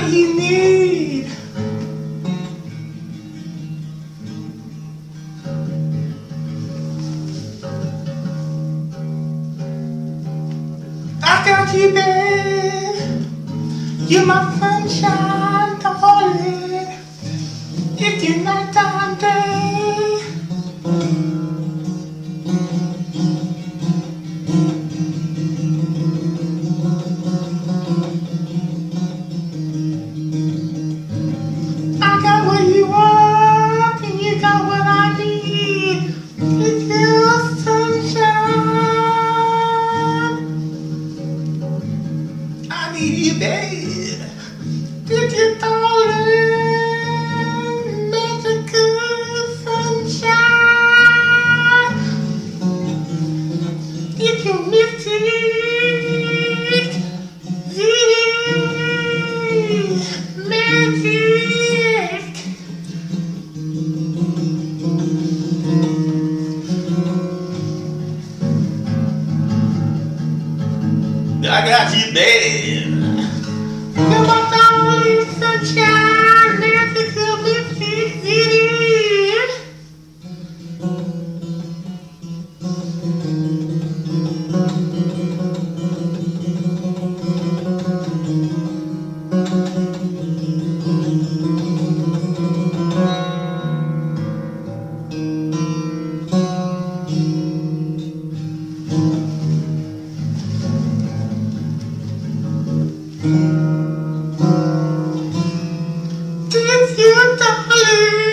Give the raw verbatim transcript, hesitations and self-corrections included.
you need? I got you, babe. You're my sunshine, darling. It's your nighttime day. I got what you want, and you got what I need. It's your sunshine. I need you, babe. It's your darling, magical sunshine. It's your mystic. Magic. I got you, babe. You're my darling sunshine, magical mystic city. It's you, darling.